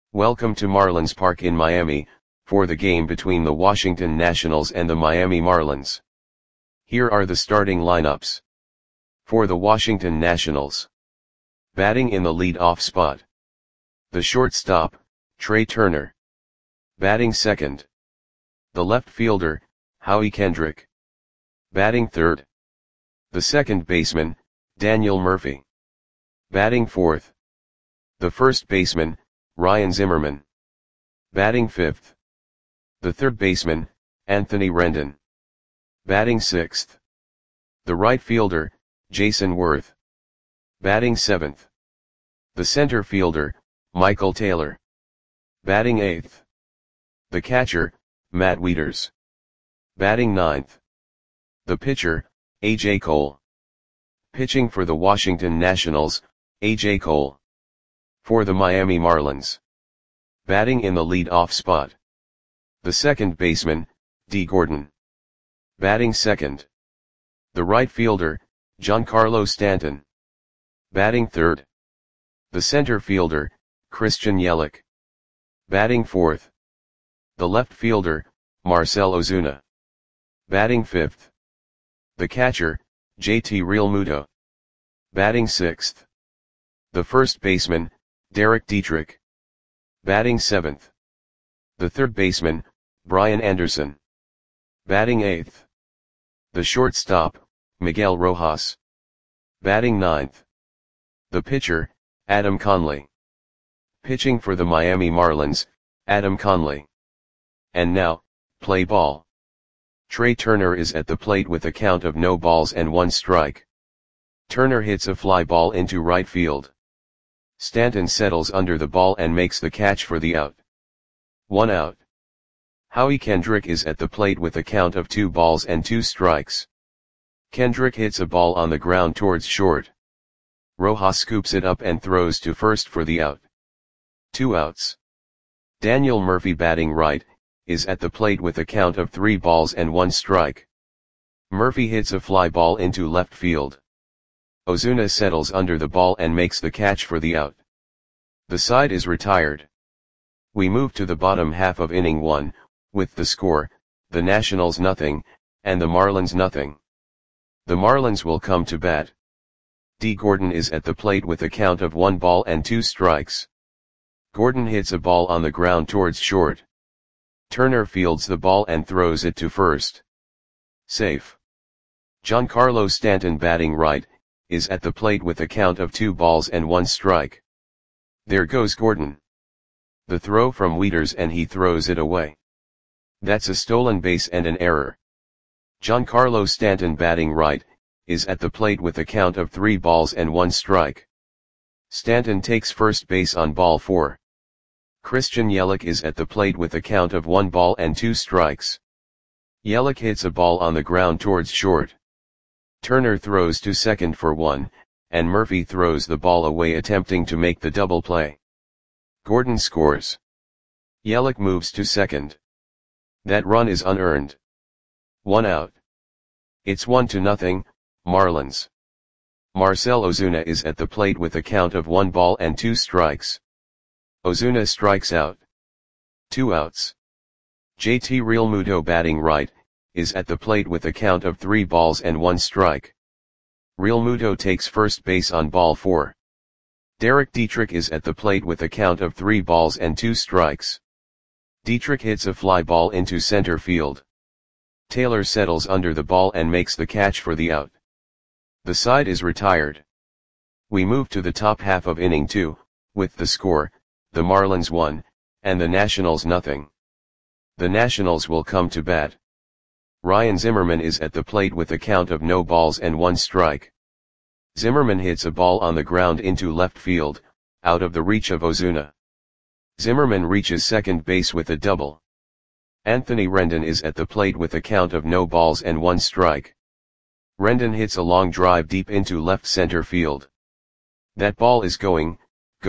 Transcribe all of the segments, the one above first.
Welcome to Marlins Park in Miami, for the game between the Washington Nationals and the Miami Marlins. Here are the starting lineups. For the Washington Nationals. Batting in the lead-off spot. The shortstop, Trea Turner. Batting second. The left fielder, Howie Kendrick. Batting third. The second baseman, Daniel Murphy. Batting fourth. The first baseman, Ryan Zimmerman. Batting fifth. The third baseman, Anthony Rendon. Batting sixth. The right fielder, Jayson Werth. Batting seventh. The center fielder, Michael Taylor. Batting eighth. The catcher, Matt Wieters. Batting ninth. The pitcher, A.J. Cole. Pitching for the Washington Nationals, A.J. Cole. For the Miami Marlins. Batting in the lead-off spot. The second baseman, Dee Gordon. Batting second. The right fielder, Giancarlo Stanton. Batting third. The center fielder, Christian Yelich. Batting fourth. The left fielder, Marcell Ozuna. Batting fifth. The catcher, JT Realmuto. Batting sixth. The first baseman, Derek Dietrich. Batting seventh. The third baseman, Brian Anderson. Batting eighth. The shortstop, Miguel Rojas. Batting ninth. The pitcher, Adam Conley. Pitching for the Miami Marlins, Adam Conley. And now, play ball. Trea Turner is at the plate with a count of no balls and one strike. Turner hits a fly ball into right field. Stanton settles under the ball and makes the catch for the out. 1 out. Howie Kendrick is at the plate with a count of 2 balls and 2 strikes. Kendrick hits a ball on the ground towards short. Rojas scoops it up and throws to first for the out. 2 outs. Daniel Murphy, batting right, is at the plate with a count of 3 balls and 1 strike. Murphy hits a fly ball into left field. Ozuna settles under the ball and makes the catch for the out. The side is retired. We move to the bottom half of inning 1, with the score, the Nationals nothing, and the Marlins nothing. The Marlins will come to bat. Dee Gordon is at the plate with a count of 1 ball and 2 strikes. Gordon hits a ball on the ground towards short. Turner fields the ball and throws it to first. Safe. Giancarlo Stanton, batting right, is at the plate with a count of 2 balls and 1 strike. There goes Gordon. The throw from Wieters and he throws it away. That's a stolen base and an error. Giancarlo Stanton, batting right, is at the plate with a count of 3 balls and 1 strike. Stanton takes first base on ball 4. Christian Yelich is at the plate with a count of 1 ball and 2 strikes. Yelich hits a ball on the ground towards short. Turner throws to second for 1, and Murphy throws the ball away attempting to make the double play. Gordon scores. Yelich moves to second. That run is unearned. 1 out. It's 1-0, Marlins. Marcell Ozuna is at the plate with a count of 1 ball and 2 strikes. Ozuna strikes out. 2 outs. JT Realmuto, batting right, is at the plate with a count of 3 balls and 1 strike. Realmuto takes first base on ball 4. Derek Dietrich is at the plate with a count of 3 balls and 2 strikes. Dietrich hits a fly ball into center field. Taylor settles under the ball and makes the catch for the out. The side is retired. We move to the top half of inning 2, with the score, the Marlins 1, and the Nationals nothing. The Nationals will come to bat. Ryan Zimmerman is at the plate with a count of no balls and 1 strike. Zimmerman hits a ball on the ground into left field, out of the reach of Ozuna. Zimmerman reaches second base with a double. Anthony Rendon is at the plate with a count of no balls and 1 strike. Rendon hits a long drive deep into left center field. That ball is gone.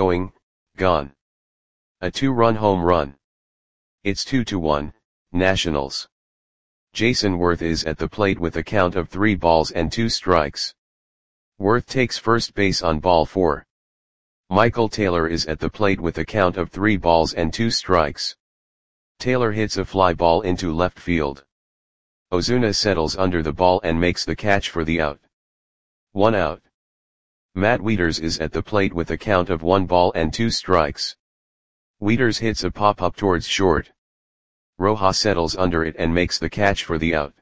A 2-run home run. It's 2-1, Nationals. Jayson Werth is at the plate with a count of 3 balls and 2 strikes. Werth takes first base on ball 4. Michael Taylor is at the plate with a count of 3 balls and 2 strikes. Taylor hits a fly ball into left field. Ozuna settles under the ball and makes the catch for the out. 1 out. Matt Wieters is at the plate with a count of 1 ball and 2 strikes. Wieters hits a pop-up towards short. Rojas settles under it and makes the catch for the out.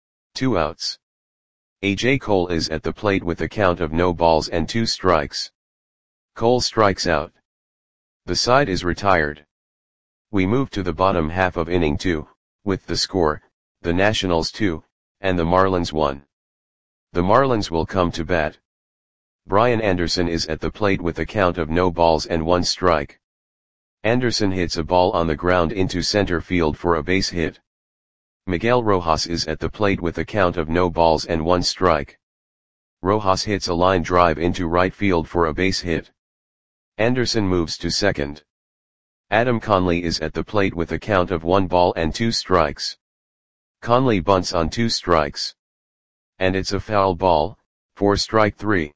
2 outs. A.J. Cole is at the plate with a count of no balls and 2 strikes. Cole strikes out. The side is retired. We move to the bottom half of inning 2, with the score, the Nationals 2, and the Marlins 1. The Marlins will come to bat. Brian Anderson is at the plate with a count of no balls and 1 strike. Anderson hits a ball on the ground into center field for a base hit. Miguel Rojas is at the plate with a count of no balls and 1 strike. Rojas hits a line drive into right field for a base hit. Anderson moves to second. Adam Conley is at the plate with a count of 1 ball and 2 strikes. Conley bunts on 2 strikes. And it's a foul ball, for strike 3.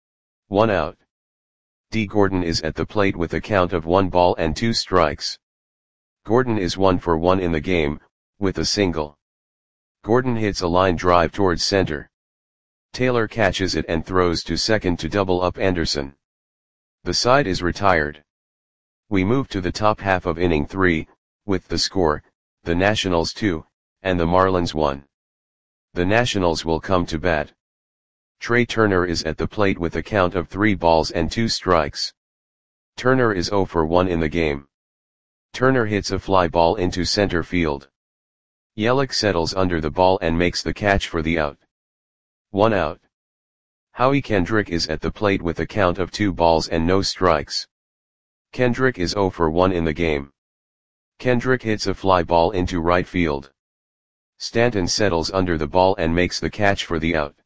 1 out. D. Gordon is at the plate with a count of 1 ball and 2 strikes. Gordon is 1 for 1 in the game, with a single. Gordon hits a line drive towards center. Taylor catches it and throws to second to double up Anderson. The side is retired. We move to the top half of inning 3, with the score, the Nationals 2, and the Marlins 1. The Nationals will come to bat. Trey Turner is at the plate with a count of 3 balls and 2 strikes. Turner is 0 for 1 in the game. Turner hits a fly ball into center field. Yelich settles under the ball and makes the catch for the out. 1 out. Howie Kendrick is at the plate with a count of 2 balls and no strikes. Kendrick is 0 for 1 in the game. Kendrick hits a fly ball into right field. Stanton settles under the ball and makes the catch for the out.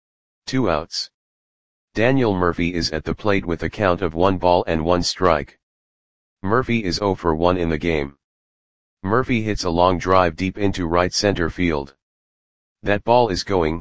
2 outs. Daniel Murphy is at the plate with a count of 1 ball and 1 strike. Murphy is 0 for 1 in the game. Murphy hits a long drive deep into right center field. That ball is going,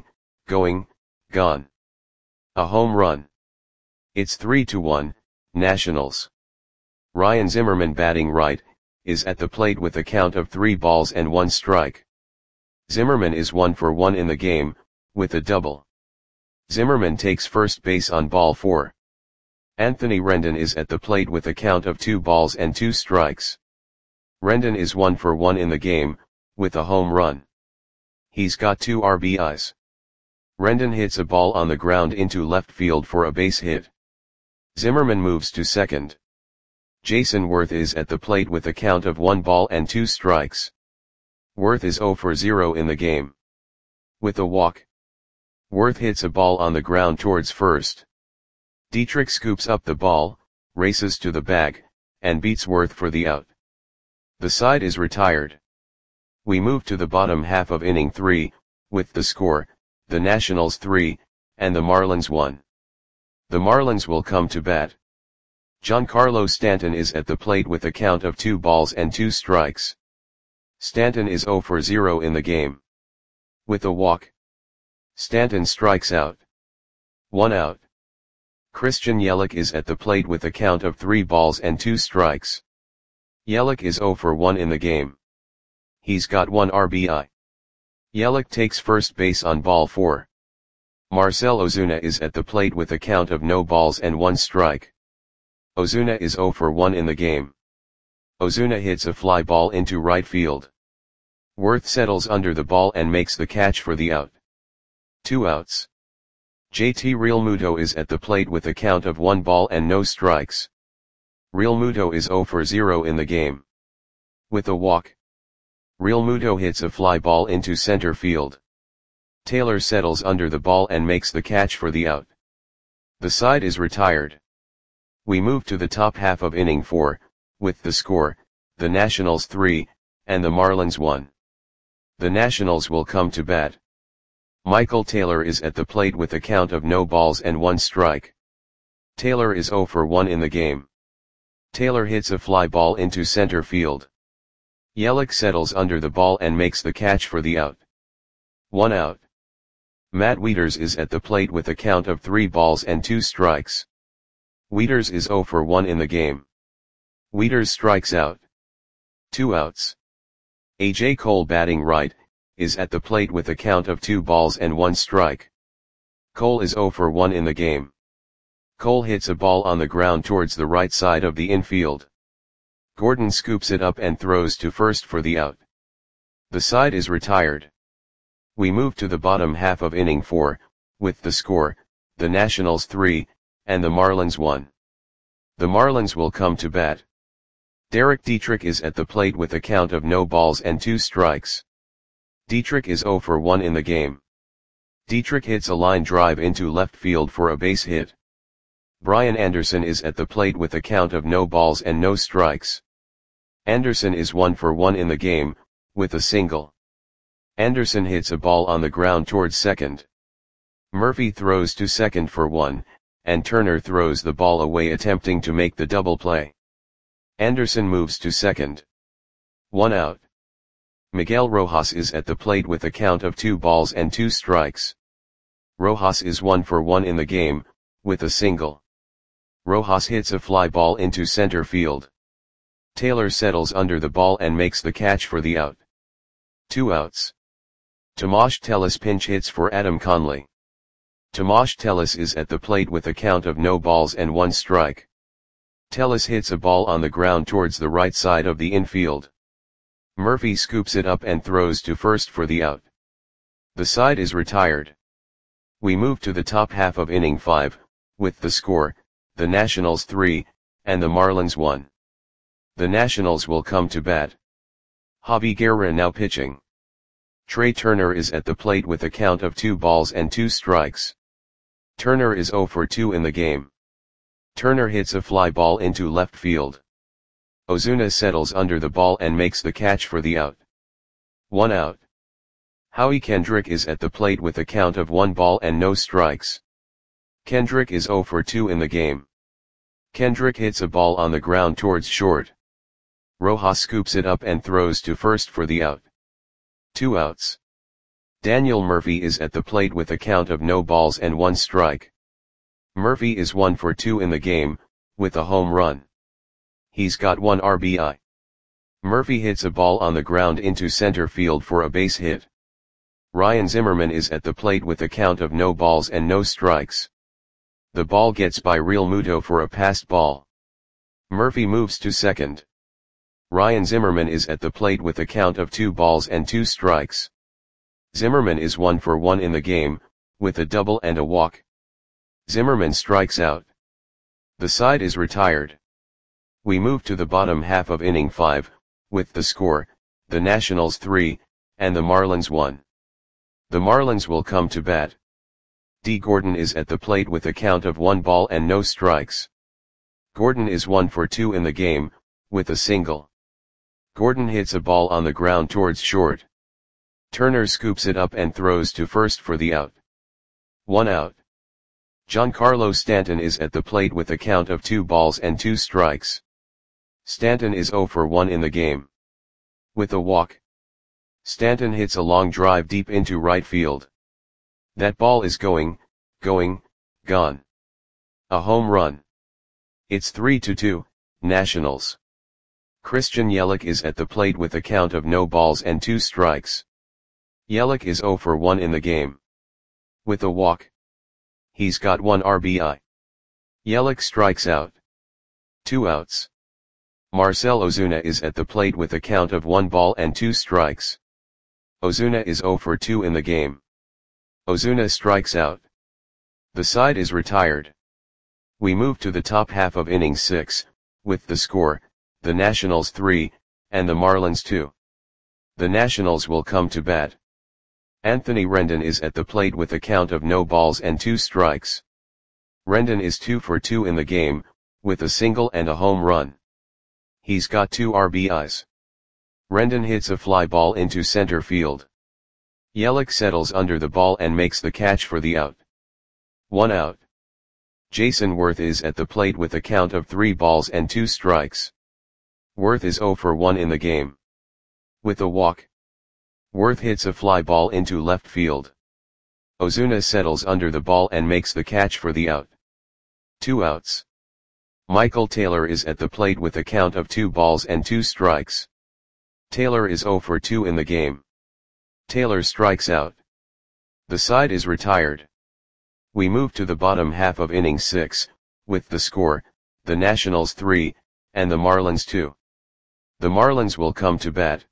gone. A home run. It's 3-1, Nationals. Ryan Zimmerman, batting right, is at the plate with a count of 3 balls and 1 strike. Zimmerman is 1 for 1 in the game, with a double. Zimmerman takes first base on ball 4. Anthony Rendon is at the plate with a count of 2 balls and 2 strikes. Rendon is 1 for 1 in the game, with a home run. He's got 2 RBIs. Rendon hits a ball on the ground into left field for a base hit. Zimmerman moves to second. Jason Worth is at the plate with a count of 1 ball and 2 strikes. Worth is 0 for 0 in the game. With a walk. Worth hits a ball on the ground towards first. Dietrich scoops up the ball, races to the bag, and beats Worth for the out. The side is retired. We move to the bottom half of inning 3, with the score, the Nationals 3, and the Marlins 1. The Marlins will come to bat. Giancarlo Stanton is at the plate with a count of 2 balls and 2 strikes. Stanton is 0 for 0 in the game. With a walk. Stanton strikes out. 1 out. Christian Yelich is at the plate with a count of 3 balls and 2 strikes. Yelich is 0 for 1 in the game. He's got 1 RBI. Yelich takes first base on ball 4. Marcell Ozuna is at the plate with a count of no balls and 1 strike. Ozuna is 0 for 1 in the game. Ozuna hits a fly ball into right field. Worth settles under the ball and makes the catch for the out. 2 outs. JT Realmuto is at the plate with a count of 1 ball and no strikes. Realmuto is 0 for 0 in the game. With a walk. Realmuto hits a fly ball into center field. Taylor settles under the ball and makes the catch for the out. The side is retired. We move to the top half of inning 4, with the score, the Nationals 3, and the Marlins 1. The Nationals will come to bat. Michael Taylor is at the plate with a count of no balls and 1 strike. Taylor is 0 for 1 in the game. Taylor hits a fly ball into center field. Yelich settles under the ball and makes the catch for the out. 1 out. Matt Wieters is at the plate with a count of 3 balls and 2 strikes. Wieters is 0 for 1 in the game. Wieters strikes out. 2 outs. A.J. Cole batting right, is at the plate with a count of 2 balls and 1 strike. Cole is 0 for 1 in the game. Cole hits a ball on the ground towards the right side of the infield. Gordon scoops it up and throws to first for the out. The side is retired. We move to the bottom half of inning 4, with the score, the Nationals 3, and the Marlins 1. The Marlins will come to bat. Derek Dietrich is at the plate with a count of no balls and 2 strikes. Dietrich is 0 for 1 in the game. Dietrich hits a line drive into left field for a base hit. Brian Anderson is at the plate with a count of no balls and no strikes. Anderson is 1 for 1 in the game, with a single. Anderson hits a ball on the ground towards second. Murphy throws to second for 1, and Turner throws the ball away attempting to make the double play. Anderson moves to second. 1 out. Miguel Rojas is at the plate with a count of 2 balls and 2 strikes. Rojas is 1 for 1 in the game, with a single. Rojas hits a fly ball into center field. Taylor settles under the ball and makes the catch for the out. 2 outs. Tomas Tellis pinch hits for Adam Conley. Tomas Tellis is at the plate with a count of no balls and 1 strike. Tellis hits a ball on the ground towards the right side of the infield. Murphy scoops it up and throws to first for the out. The side is retired. We move to the top half of inning 5, with the score, the Nationals 3, and the Marlins 1. The Nationals will come to bat. Javi Guerra now pitching. Trey Turner is at the plate with a count of 2 balls and 2 strikes. Turner is 0 for 2 in the game. Turner hits a fly ball into left field. Ozuna settles under the ball and makes the catch for the out. 1 out. Howie Kendrick is at the plate with a count of 1 ball and no strikes. Kendrick is 0 for 2 in the game. Kendrick hits a ball on the ground towards short. Rojas scoops it up and throws to first for the out. 2 outs. Daniel Murphy is at the plate with a count of no balls and 1 strike. Murphy is 1 for 2 in the game, with a home run. He's got 1 RBI. Murphy hits a ball on the ground into center field for a base hit. Ryan Zimmerman is at the plate with a count of no balls and no strikes. The ball gets by Real Muto for a passed ball. Murphy moves to second. Ryan Zimmerman is at the plate with a count of 2 balls and 2 strikes. Zimmerman is 1 for 1 in the game, with a double and a walk. Zimmerman strikes out. The side is retired. We move to the bottom half of inning 5, with the score, the Nationals 3, and the Marlins 1. The Marlins will come to bat. D. Gordon is at the plate with a count of 1 ball and no strikes. Gordon is 1 for 2 in the game, with a single. Gordon hits a ball on the ground towards short. Turner scoops it up and throws to first for the out. 1 out. Giancarlo Stanton is at the plate with a count of 2 balls and 2 strikes. Stanton is 0 for 1 in the game. With a walk. Stanton hits a long drive deep into right field. That ball is gone. A home run. It's 3-2, Nationals. Christian Yelich is at the plate with a count of no balls and 2 strikes. Yelich is 0 for 1 in the game. With a walk. He's got 1 RBI. Yelich strikes out. 2 outs. Marcell Ozuna is at the plate with a count of 1 ball and 2 strikes. Ozuna is 0 for 2 in the game. Ozuna strikes out. The side is retired. We move to the top half of inning 6, with the score, the Nationals 3, and the Marlins 2. The Nationals will come to bat. Anthony Rendon is at the plate with a count of no balls and 2 strikes. Rendon is 2 for 2 in the game, with a single and a home run. He's got 2 RBIs. Rendon hits a fly ball into center field. Yelich settles under the ball and makes the catch for the out. 1 out. Jason Worth is at the plate with a count of 3 balls and 2 strikes. Worth is 0 for 1 in the game. With a walk. Worth hits a fly ball into left field. Ozuna settles under the ball and makes the catch for the out. 2 outs. Michael Taylor is at the plate with a count of 2 balls and 2 strikes. Taylor is 0 for 2 in the game. Taylor strikes out. The side is retired. We move to the bottom half of inning 6, with the score, the Nationals 3, and the Marlins 2. The Marlins will come to bat.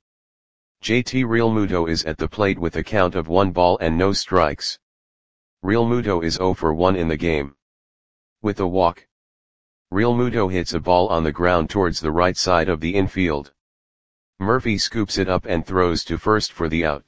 JT Realmuto is at the plate with a count of 1 ball and no strikes. Realmuto is 0 for 1 in the game. With a walk, Realmuto hits a ball on the ground towards the right side of the infield. Murphy scoops it up and throws to first for the out.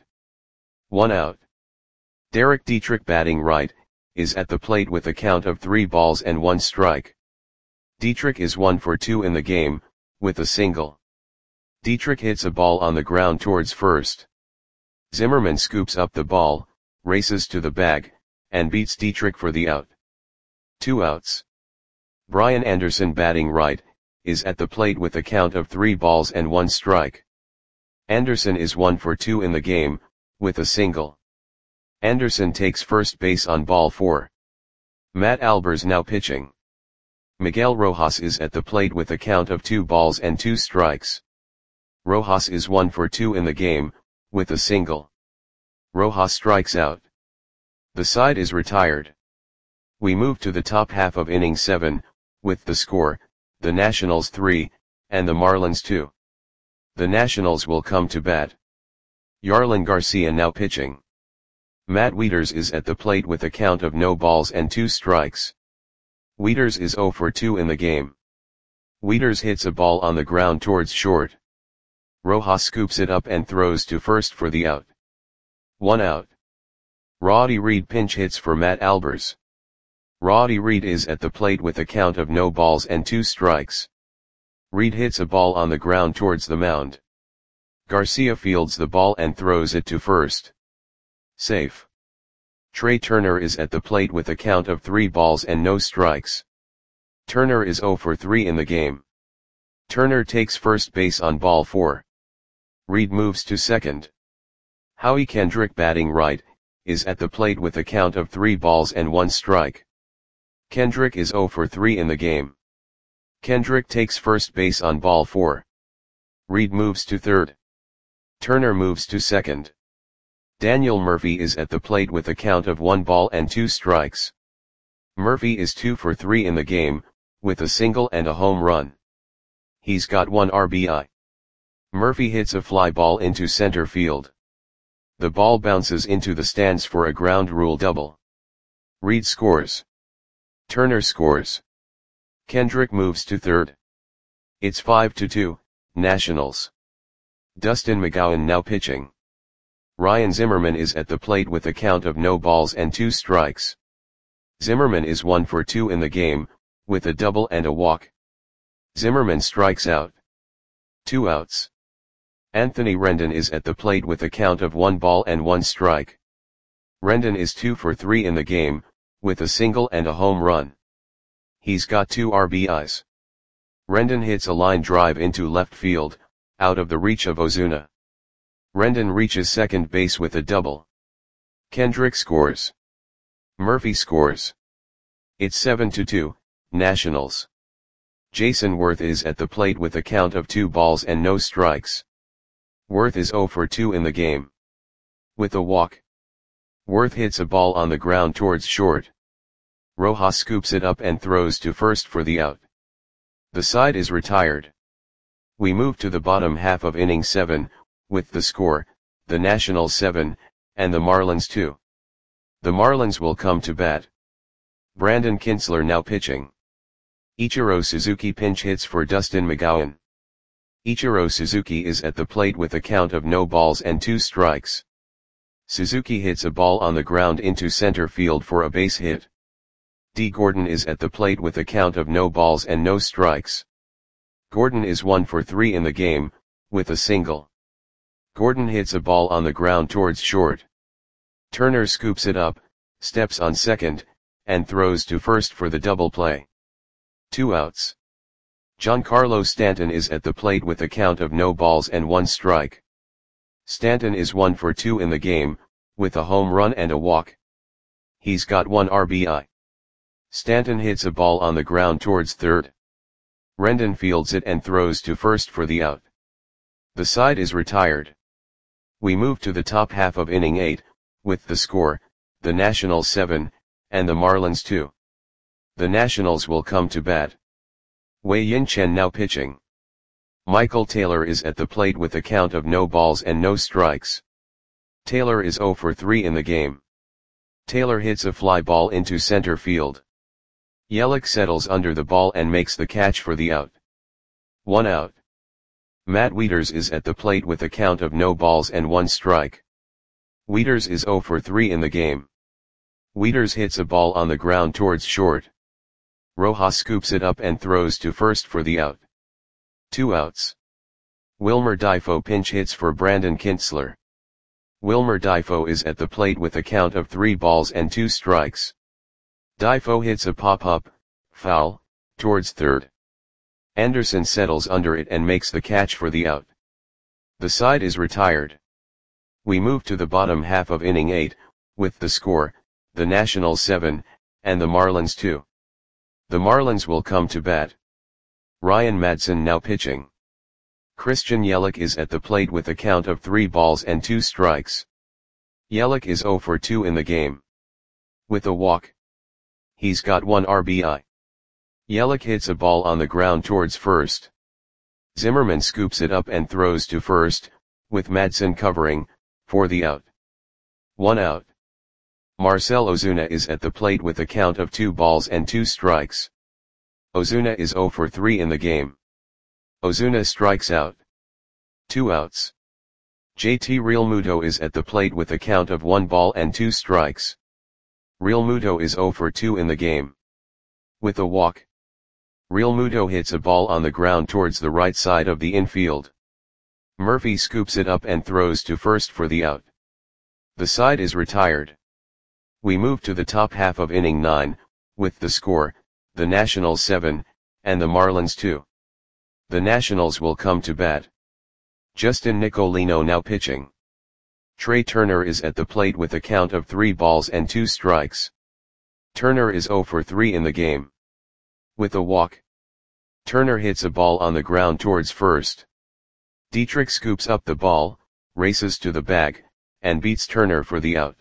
1 out. Derek Dietrich, batting right, is at the plate with a count of 3 balls and 1 strike. Dietrich is 1 for 2 in the game, with a single. Dietrich hits a ball on the ground towards first. Zimmerman scoops up the ball, races to the bag, and beats Dietrich for the out. 2 outs. Brian Anderson, batting right, is at the plate with a count of 3 balls and 1 strike. Anderson is 1 for 2 in the game, with a single. Anderson takes first base on ball 4. Matt Albers now pitching. Miguel Rojas is at the plate with a count of 2 balls and 2 strikes. Rojas is 1 for 2 in the game, with a single. Rojas strikes out. The side is retired. We move to the top half of inning 7, with the score, the Nationals 3, and the Marlins 2. The Nationals will come to bat. Yarlin Garcia now pitching. Matt Wieters is at the plate with a count of no balls and 2 strikes. Wieters is 0 for 2 in the game. Wieters hits a ball on the ground towards short. Rojas scoops it up and throws to first for the out. 1 out. Roddy Reed pinch hits for Matt Albers. Roddy Reed is at the plate with a count of no balls and 2 strikes. Reed hits a ball on the ground towards the mound. Garcia fields the ball and throws it to first. Safe. Trey Turner is at the plate with a count of 3 balls and no strikes. Turner is 0 for 3 in the game. Turner takes first base on ball 4. Reed moves to second. Howie Kendrick, batting right, is at the plate with a count of 3 balls and 1 strike. Kendrick is 0 for 3 in the game. Kendrick takes first base on ball 4. Reed moves to third. Turner moves to second. Daniel Murphy is at the plate with a count of 1 ball and 2 strikes. Murphy is 2 for 3 in the game, with a single and a home run. He's got 1 RBI. Murphy hits a fly ball into center field. The ball bounces into the stands for a ground rule double. Reed scores. Turner scores. Kendrick moves to third. It's 5-2, Nationals. Dustin McGowan now pitching. Ryan Zimmerman is at the plate with a count of no balls and 2 strikes. Zimmerman is 1 for 2 in the game, with a double and a walk. Zimmerman strikes out. 2 outs. Anthony Rendon is at the plate with a count of 1 ball and 1 strike. Rendon is 2 for 3 in the game, with a single and a home run. He's got 2 RBIs. Rendon hits a line drive into left field, out of the reach of Ozuna. Rendon reaches second base with a double. Kendrick scores. Murphy scores. It's 7-2, Nationals. Jason Worth is at the plate with a count of 2 balls and no strikes. Worth is 0 for 2 in the game. With a walk, Worth hits a ball on the ground towards short. Rojas scoops it up and throws to first for the out. The side is retired. We move to the bottom half of inning 7, with the score, the Nationals 7, and the Marlins 2. The Marlins will come to bat. Brandon Kintzler now pitching. Ichiro Suzuki pinch hits for Dustin McGowan. Ichiro Suzuki is at the plate with a count of no balls and 2 strikes. Suzuki hits a ball on the ground into center field for a base hit. D. Gordon is at the plate with a count of no balls and no strikes. Gordon is 1 for 3 in the game, with a single. Gordon hits a ball on the ground towards short. Turner scoops it up, steps on second, and throws to first for the double play. 2 outs. Giancarlo Stanton is at the plate with a count of no balls and 1 strike. Stanton is 1 for 2 in the game, with a home run and a walk. He's got 1 RBI. Stanton hits a ball on the ground towards third. Rendon fields it and throws to first for the out. The side is retired. We move to the top half of inning 8, with the score, the Nationals 7, and the Marlins 2. The Nationals will come to bat. Wei Yin Chen now pitching. Michael Taylor is at the plate with a count of no balls and no strikes. Taylor is 0 for 3 in the game. Taylor hits a fly ball into center field. Yelich settles under the ball and makes the catch for the out. 1 out. Matt Wieters is at the plate with a count of no balls and 1 strike. Wieters is 0 for 3 in the game. Wieters hits a ball on the ground towards short. Rojas scoops it up and throws to first for the out. 2 outs. Wilmer Difo pinch hits for Brandon Kintzler. Wilmer Difo is at the plate with a count of 3 balls and 2 strikes. Difo hits a pop-up, foul, towards third. Anderson settles under it and makes the catch for the out. The side is retired. We move to the bottom half of inning 8, with the score, the Nationals 7, and the Marlins 2. The Marlins will come to bat. Ryan Madson now pitching. Christian Yelich is at the plate with a count of 3 balls and 2 strikes. Yelich is 0 for 2 in the game. With a walk. He's got 1 RBI. Yelich hits a ball on the ground towards first. Zimmerman scoops it up and throws to first, with Madson covering, for the out. 1 out. Marcell Ozuna is at the plate with a count of 2 balls and 2 strikes. Ozuna is 0 for 3 in the game. Ozuna strikes out. 2 outs. JT Realmuto is at the plate with a count of 1 ball and 2 strikes. Realmuto is 0 for 2 in the game. With a walk. Realmuto hits a ball on the ground towards the right side of the infield. Murphy scoops it up and throws to first for the out. The side is retired. We move to the top half of inning 9, with the score, the Nationals 7, and the Marlins 2. The Nationals will come to bat. Justin Nicolino now pitching. Trey Turner is at the plate with a count of 3 balls and 2 strikes. Turner is 0 for 3 in the game. With a walk. Turner hits a ball on the ground towards first. Dietrich scoops up the ball, races to the bag, and beats Turner for the out.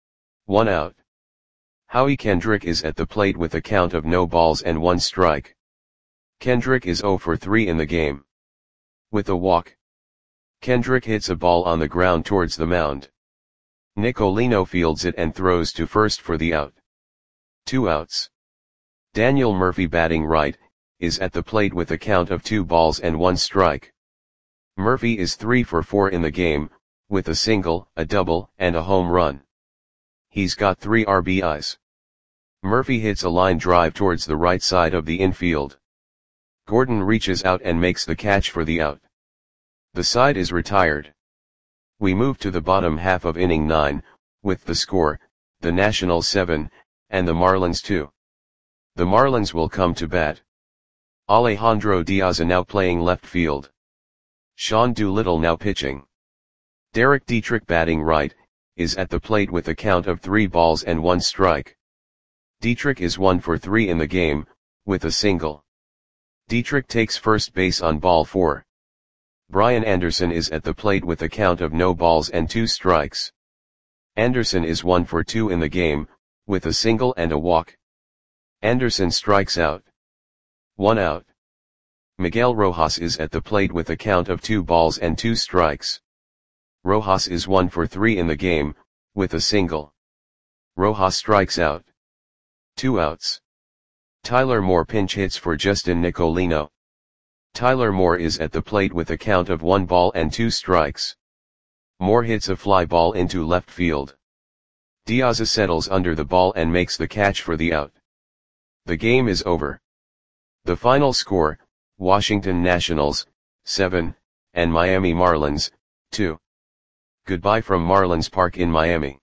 1 out. Howie Kendrick is at the plate with a count of no balls and 1 strike. Kendrick is 0 for 3 in the game. With a walk. Kendrick hits a ball on the ground towards the mound. Nicolino fields it and throws to first for the out. 2 outs. Daniel Murphy batting right, is at the plate with a count of 2 balls and 1 strike. Murphy is 3 for 4 in the game, with a single, a double, and a home run. He's got 3 RBIs. Murphy hits a line drive towards the right side of the infield. Gordon reaches out and makes the catch for the out. The side is retired. We move to the bottom half of inning 9, with the score, the Nationals 7, and the Marlins 2. The Marlins will come to bat. Alejandro Diaz now playing left field. Sean Doolittle now pitching. Derek Dietrich batting right, is at the plate with a count of 3 balls and 1 strike. Dietrich is 1 for 3 in the game, with a single. Dietrich takes first base on ball 4. Brian Anderson is at the plate with a count of no balls and 2 strikes. Anderson is 1 for 2 in the game, with a single and a walk. Anderson strikes out. 1 out. Miguel Rojas is at the plate with a count of 2 balls and 2 strikes. Rojas is 1 for 3 in the game, with a single. Rojas strikes out. 2 outs. Tyler Moore pinch hits for Justin Nicolino. Tyler Moore is at the plate with a count of 1 ball and 2 strikes. Moore hits a fly ball into left field. Diaz settles under the ball and makes the catch for the out. The game is over. The final score, Washington Nationals, 7, and Miami Marlins, 2. Goodbye from Marlins Park in Miami.